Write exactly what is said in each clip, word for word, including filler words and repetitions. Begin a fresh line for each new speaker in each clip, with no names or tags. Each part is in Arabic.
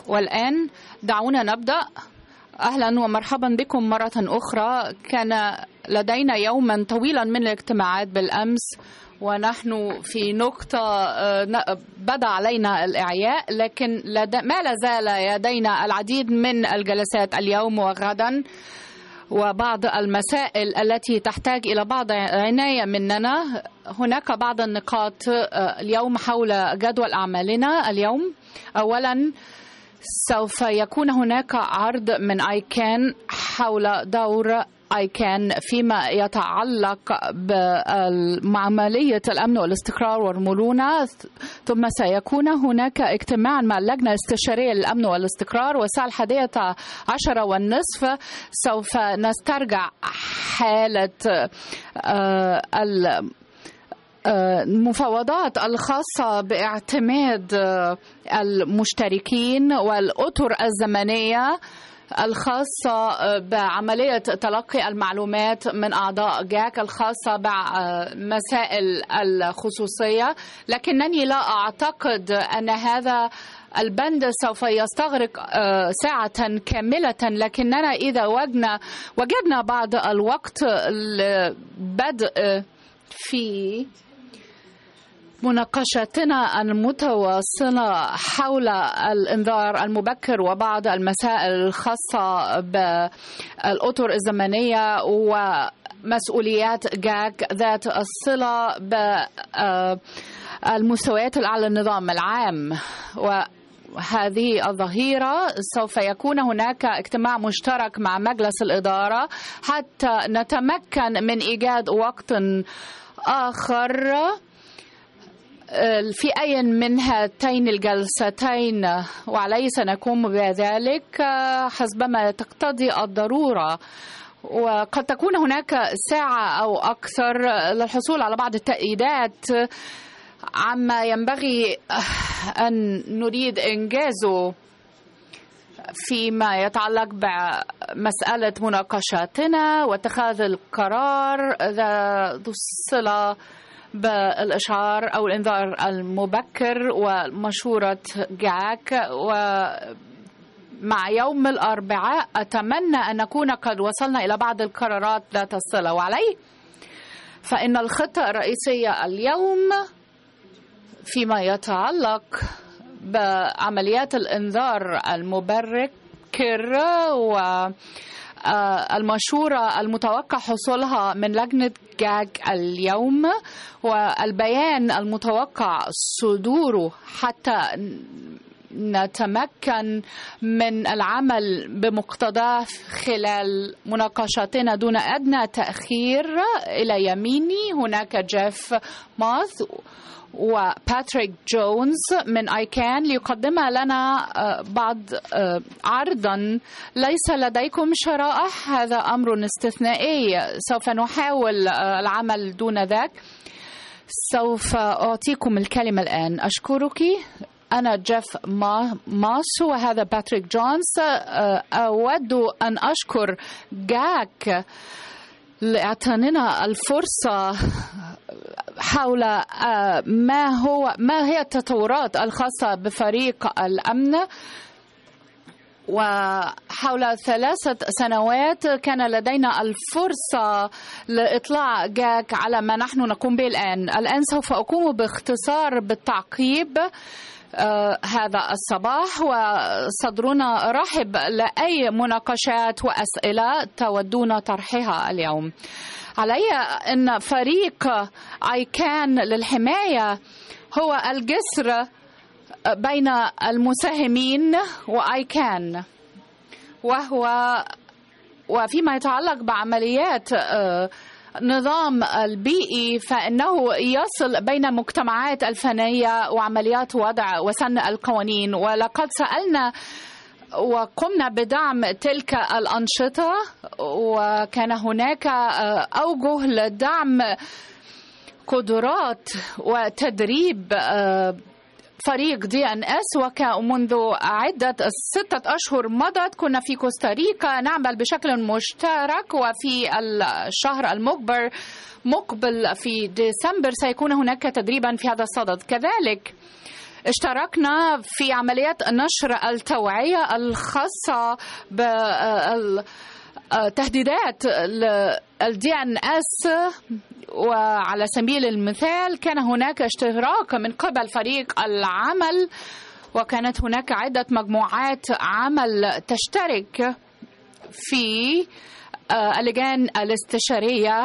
والآن دعونا نبدأ. أهلا ومرحبا بكم مرة أخرى. كان لدينا يوما طويلا من الاجتماعات بالأمس، ونحن في نقطة بدأ علينا الإعياء، لكن ما لازال لدينا العديد من الجلسات اليوم وغدا، وبعض المسائل التي تحتاج إلى بعض عناية مننا. هناك بعض النقاط اليوم حول جدول أعمالنا اليوم. أولا، سوف يكون هناك عرض من آيكان حول دور آيكان فيما يتعلق بعملية الأمن والاستقرار والمرونة. ثم سيكون هناك اجتماع مع اللجنة الاستشارية للأمن والاستقرار، والساعة الحادية عشرة والنصف سوف نسترجع حالة المفاوضات الخاصة باعتماد المشتركين والأطر الزمنية الخاصة بعملية تلقي المعلومات من أعضاء جاك الخاصة بمسائل الخصوصية. لكنني لا أعتقد أن هذا البند سوف يستغرق ساعة كاملة، لكننا إذا وجدنا وجدنا بعض الوقت لبدء في مناقشتنا المتواصلة حول الإنذار المبكر وبعض المسائل الخاصة بالأطر الزمنية ومسؤوليات جاك ذات الصلة بالمستويات الأعلى للنظام العام. وهذه الظهيرة سوف يكون هناك اجتماع مشترك مع مجلس الإدارة حتى نتمكن من إيجاد وقت آخر في أي من هاتين الجلستين، وعليه سنقوم بذلك حسبما تقتضي الضرورة. وقد تكون هناك ساعة أو أكثر للحصول على بعض التأييدات عما ينبغي أن نريد إنجازه فيما يتعلق بمسألة مناقشاتنا واتخاذ القرار ذات الصلة بالإشعار أو الإنذار المبكر ومشورة جاك. ومع يوم الأربعاء أتمنى أن نكون قد وصلنا إلى بعض القرارات ذات الصلة. وعليه فإن الخطة الرئيسية اليوم فيما يتعلق بعمليات الإنذار المبكر و المشورة المتوقع حصولها من لجنة جاك اليوم، والبيان المتوقع صدوره حتى نتمكن من العمل بمقتضاه خلال مناقشاتنا دون أدنى تأخير. إلى يميني هناك جيف ماث وباتريك جونز من آيكان ليقدم لنا بعض عرضا. ليس لديكم شرائح، هذا أمر استثنائي، سوف نحاول العمل دون ذاك. سوف أعطيكم الكلمة الآن. أشكرك. أنا جيف ماس وهذا باتريك جونز. أود أن أشكر جاك لإعطائنا الفرصة حول ما هو ما هي التطورات الخاصة بفريق الأمن. وحول ثلاثة سنوات كان لدينا الفرصة لإطلاع جاك على ما نحن نقوم به الآن. الآن سوف أقوم باختصار بالتعقيب آه هذا الصباح، وصدرنا رحب لأي مناقشات وأسئلة تودون طرحها اليوم. علي أن فريق آيكان للحماية هو الجسر بين المساهمين وآيكان، وهو وفيما يتعلق بعمليات نظام البيئي فإنه يصل بين المجتمعات الفنية وعمليات وضع وسن القوانين. ولقد سألنا وقمنا بدعم تلك الأنشطة، وكان هناك أوجه لدعم قدرات وتدريب فريق دي ان اس. ومنذ عدة ستة أشهر مضت كنا في كوستاريكا نعمل بشكل مشترك، وفي الشهر المقبل مقبل في ديسمبر سيكون هناك تدريبا في هذا الصدد. كذلك اشتركنا في عمليات نشر التوعية الخاصة بالتهديدات الدي ان اس. وعلى سبيل المثال كان هناك اشتراك من قبل فريق العمل، وكانت هناك عدة مجموعات عمل تشترك في اللجان الاستشارية.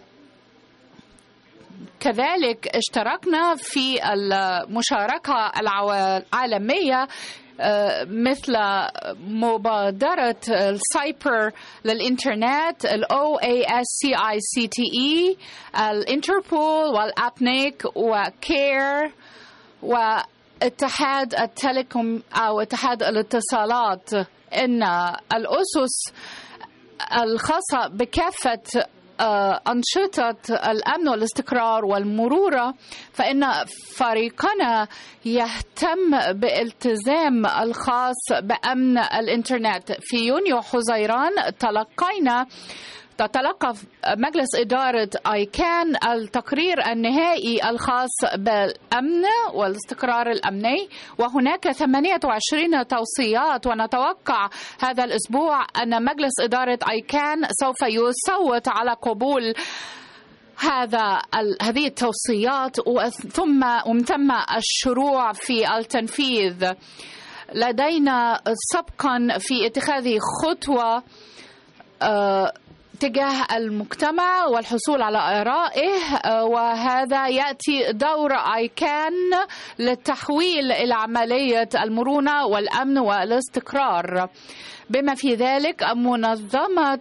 كذلك اشتركنا في المشاركة العالمية مثل مبادرة السايبر للإنترنت، ال أو إيه إس سي آي سي تي إي، الانتربول والأبنيك وكير واتحاد التليكوم أو اتحاد الاتصالات. إن الأسس الخاصة بكافة أنشطة الأمن والاستقرار والمرورة، فإن فريقنا يهتم بالالتزام الخاص بأمن الإنترنت. في يونيو حزيران تلقينا تتلقى مجلس إدارة آيكان التقرير النهائي الخاص بالأمن والاستقرار الأمني، وهناك ثمانية وعشرين توصيات، ونتوقع هذا الأسبوع أن مجلس إدارة آيكان سوف يصوت على قبول هذا هذه التوصيات، ثم ومن ثم الشروع في التنفيذ. لدينا سبقا في اتخاذ خطوة أه تجاه المجتمع والحصول على آرائه، وهذا يأتي دور آيكان للتحويل إلى عملية المرونة والأمن والاستقرار، بما في ذلك منظمة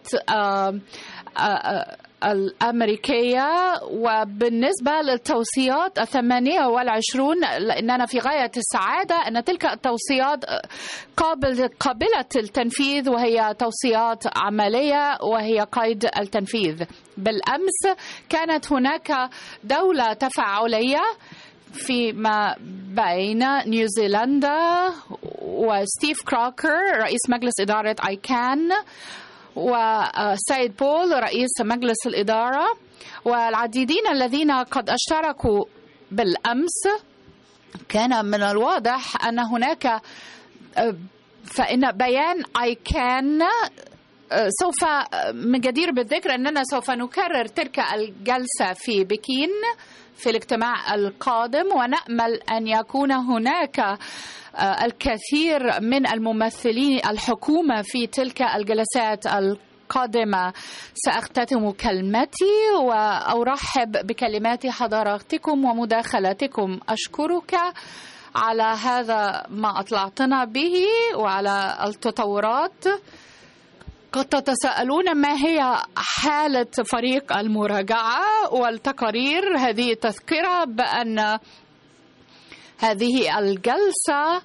الأمريكية. وبالنسبة للتوصيات الثمانية والعشرون، لأننا في غاية السعادة أن تلك التوصيات قابل قابلة التنفيذ، وهي توصيات عملية وهي قيد التنفيذ. بالأمس كانت هناك دولة تفاعلية فيما بين نيوزيلندا وستيف كروكر رئيس مجلس إدارة آيكان وسيد بول رئيس مجلس الإدارة، والعديدين الذين قد اشتركوا بالأمس. كان من الواضح أن هناك فإن بيان آيكان سوف من جدير بالذكر أننا سوف نكرر تلك الجلسة في بكين في الاجتماع القادم، ونأمل أن يكون هناك الكثير من الممثلين الحكومة في تلك الجلسات القادمة. سأختتم كلمتي وأرحب بكلمات حضراتكم ومداخلاتكم. أشكرك على هذا ما أطلعتنا به وعلى التطورات. قد تتساءلون ما هي حالة فريق المراجعة والتقارير. هذه تذكرة بأن هذه الجلسة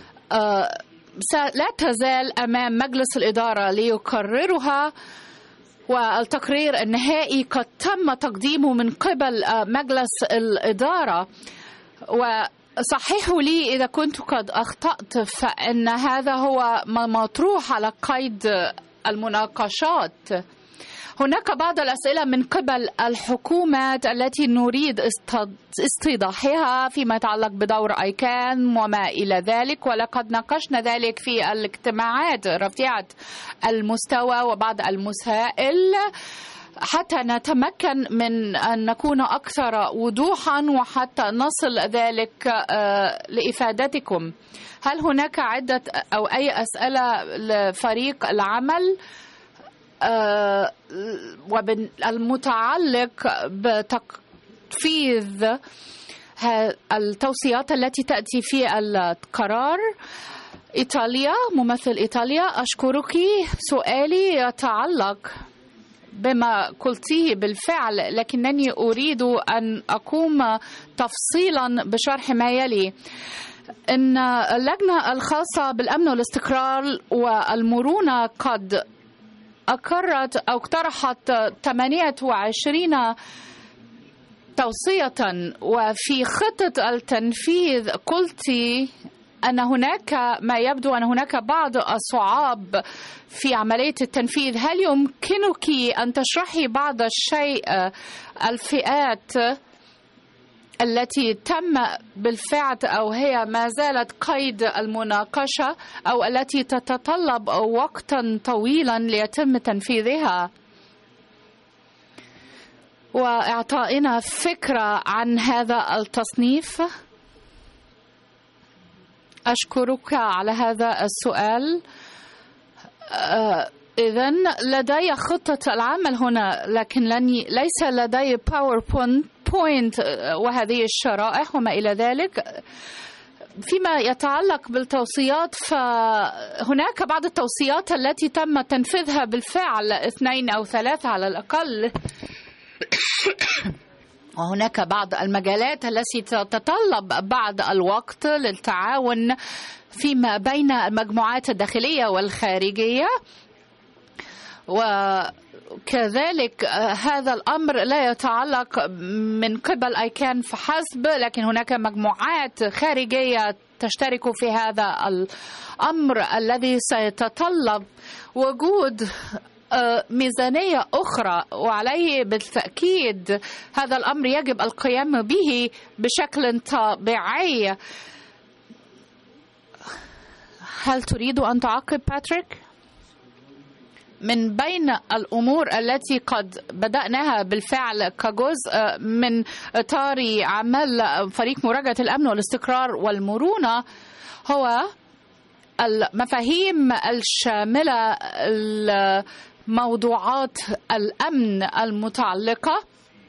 لا تزال أمام مجلس الإدارة ليقررها، والتقرير النهائي قد تم تقديمه من قبل مجلس الإدارة. وصححوا لي إذا كنت قد أخطأت، فإن هذا هو ما مطروح على قيد المناقشات. هناك بعض الأسئلة من قبل الحكومات التي نريد استيضاحها فيما يتعلق بدور آيكان وما إلى ذلك، ولقد ناقشنا ذلك في الاجتماعات رفيعة المستوى وبعض المسائل حتى نتمكن من أن نكون أكثر وضوحا وحتى نصل ذلك لإفادتكم. هل هناك عدة أو أي أسئلة لفريق العمل والمتعلق بتنفيذ التوصيات التي تأتي في القرار؟ إيطاليا، ممثل إيطاليا. أشكرك. سؤالي يتعلق بما قلتيه بالفعل، لكنني أريد أن أقوم تفصيلا بشرح ما يلي. إن اللجنة الخاصة بالأمن والاستقرار والمرونة قد أقرت أو اقترحت ثمانية وعشرين توصية، وفي خطة التنفيذ قلت أن هناك ما يبدو أن هناك بعض الصعاب في عملية التنفيذ. هل يمكنك أن تشرحي بعض الشيء الفئات التي تم بالفعل أو هي ما زالت قيد المناقشة أو التي تتطلب وقتا طويلا ليتم تنفيذها، وإعطائنا فكرة عن هذا التصنيف؟ أشكرك على هذا السؤال. إذن لدي خطة العمل هنا، لكن لني ليس لدي باوربوينت وهذه الشرائح وما إلى ذلك. فيما يتعلق بالتوصيات، فهناك بعض التوصيات التي تم تنفيذها بالفعل، اثنين أو ثلاثة على الأقل، وهناك بعض المجالات التي تتطلب بعض الوقت للتعاون فيما بين المجموعات الداخلية والخارجية. وكذلك هذا الأمر لا يتعلق من قبل أيكان فحسب، لكن هناك مجموعات خارجية تشترك في هذا الأمر الذي سيتطلب وجود ميزانية أخرى، وعليه بالتأكيد هذا الأمر يجب القيام به بشكل طبيعي. هل تريد أن تعقب باتريك؟ من بين الأمور التي قد بدأناها بالفعل كجزء من إطار عمل فريق مراجعة الأمن والاستقرار والمرونة هو المفاهيم الشاملة موضوعات الأمن المتعلقة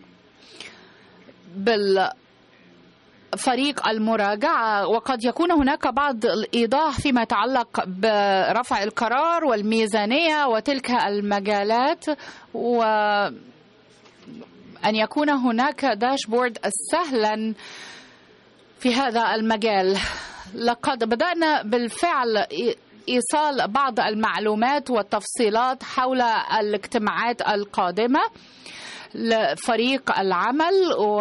بالفريق المراجعة، وقد يكون هناك بعض الإيضاح فيما يتعلق برفع القرار والميزانية وتلك المجالات، وأن يكون هناك داشبورد سهلا في هذا المجال. لقد بدأنا بالفعل إيصال بعض المعلومات والتفصيلات حول الاجتماعات القادمة لفريق العمل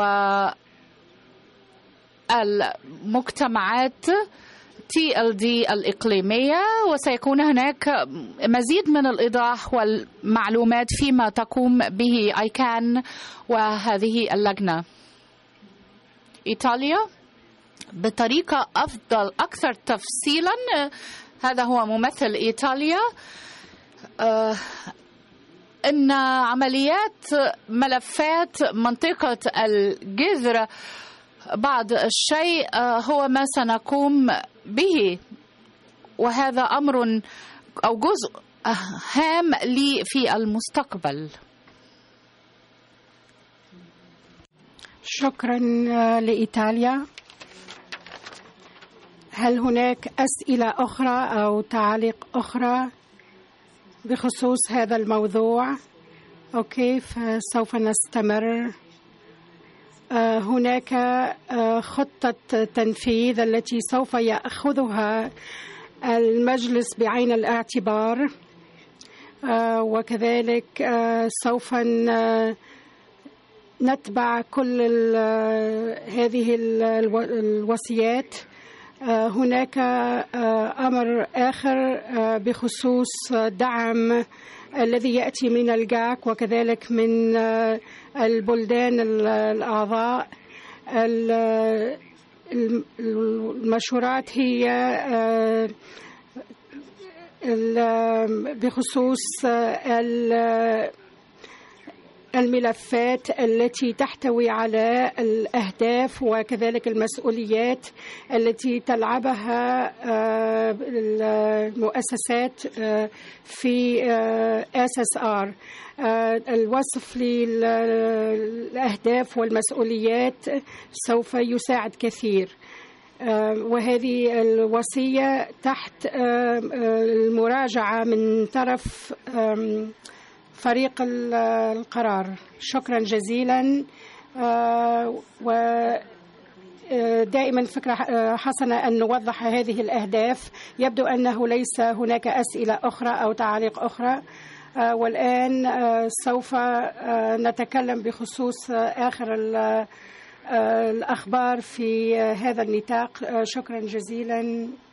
والمجتمعات تي إل دي الإقليمية، وسيكون هناك مزيد من الإيضاح والمعلومات فيما تقوم به أيكان وهذه اللجنة. إيطاليا بطريقة أفضل أكثر تفصيلا، هذا هو ممثل إيطاليا. آه إن عمليات ملفات منطقة الجذر بعض الشيء آه هو ما سنقوم به، وهذا أمر أو جزء هام لي في المستقبل.
شكرا لإيطاليا. هل هناك أسئلة أخرى أو تعليق أخرى بخصوص هذا الموضوع؟ أوكي، فسوف نستمر. هناك خطة تنفيذ التي سوف يأخذها المجلس بعين الاعتبار، وكذلك سوف نتبع كل هذه الوصيات. هناك أمر آخر بخصوص دعم الذي يأتي من الجاك وكذلك من البلدان الأعضاء. المشورات هي بخصوص الملفات التي تحتوي على الأهداف وكذلك المسؤوليات التي تلعبها المؤسسات في إس إس آر. الوصف للأهداف والمسؤوليات سوف يساعد كثير، وهذه الوصية تحت المراجعة من طرف فريق القرار. شكرا جزيلا. ودائما فكرة حسنة أن نوضح هذه الأهداف. يبدو أنه ليس هناك أسئلة أخرى أو تعليق أخرى، والآن سوف نتكلم بخصوص آخر الأخبار في هذا النطاق. شكرا جزيلا.